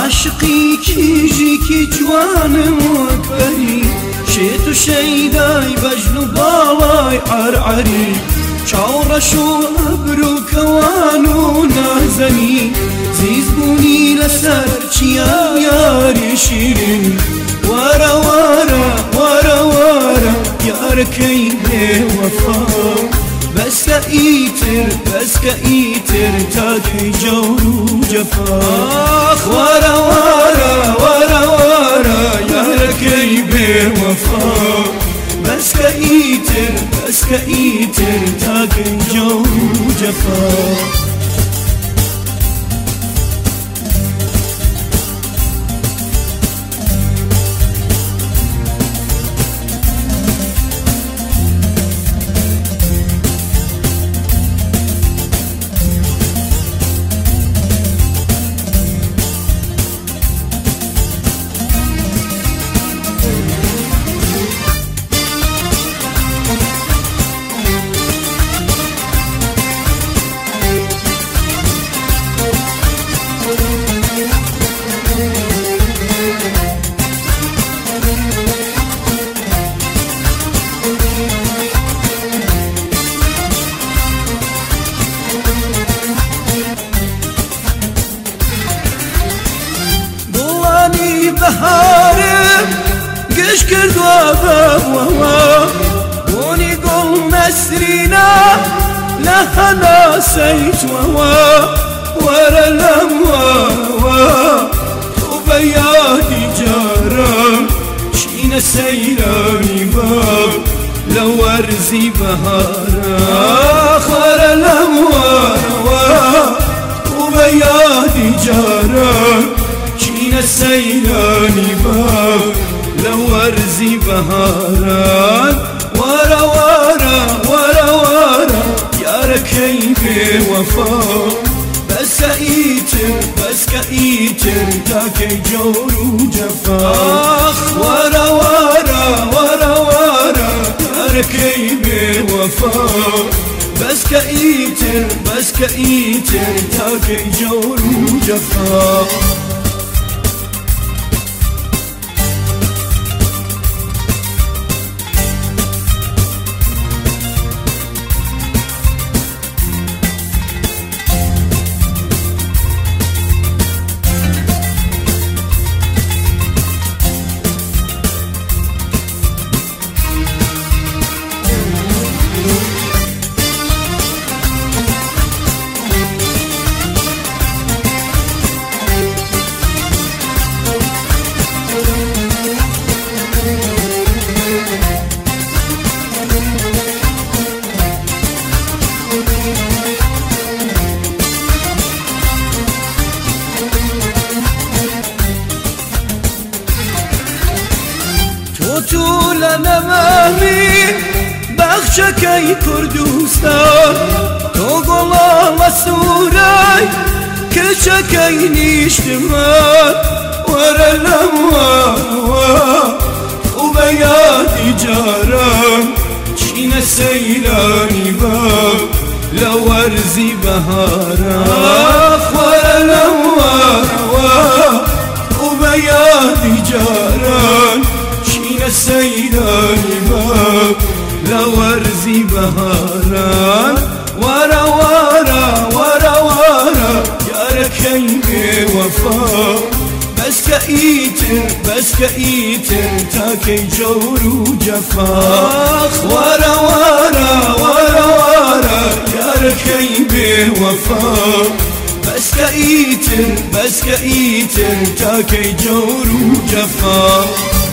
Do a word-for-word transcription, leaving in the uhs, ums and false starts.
عاشقی کیژی کی جوانم وەکبەری شێت و شەیدای بەژن و باڵای عەرعەری چاوڕەش و ئەبر و کەوان و نازەنی زیزبوونی لەسەر چیان یاری شیرین وەرە وەرە وەرە وەرە یارەکەی بێوەفا بەسکە ئیتر بەسکە ئیتر تاکەی جەور و جەفا وەرە وەرە وەرە وەرە یارەکەی بێوەفا بەسکە ئیتر بەسکە ئیتر تاکەی جەور و جەفا بهارم گشت کردوە بەوەوە بۆنی گوڵ نەسرینە لە هەناسەیتوەوە وەرە لەم وەوە تۆ بە یادی جارم چینە سەیرانی بە لە وەرزی بەهارە وەرە لەم وەوە تۆ بە یادی جارم چینە سەیرانی بە لە وەرزی بەهاران وەرە وەرە وەرە وەرە یارەکەی بێوەفا بەسکە ئیتر بەسکە ئیتر تاکەی جەور و جەفا وەرە وەرە وەرە وەرە یارەکەی بێوەفا بەسکە ئیتر بەسکە ئیتر تاکەی جەور و جەفا تو لە نەمامی بەخشەکەی کوردستان تۆ گوڵاڵە سوورای کچەکەی نیشتمان وەرە لەم وەوە و بە یادی جارم چینە سەیرانی بە لە وەرزی بەهارە وەرە لەم وەوە و بە یادی جارم سەیرانی بە لە وەرزی بەهاران وەرە وەرە وەرە وەرە یارەکەی بێوەفا بەسکە ئیتر بەسکە ئیتر تاکەی جەور و جەفا وەرە وەرە وەرە وەرە یارەکەی بێوەفا بەسکە ئیتر بەسکە ئیتر تاکەی جەور و جەفا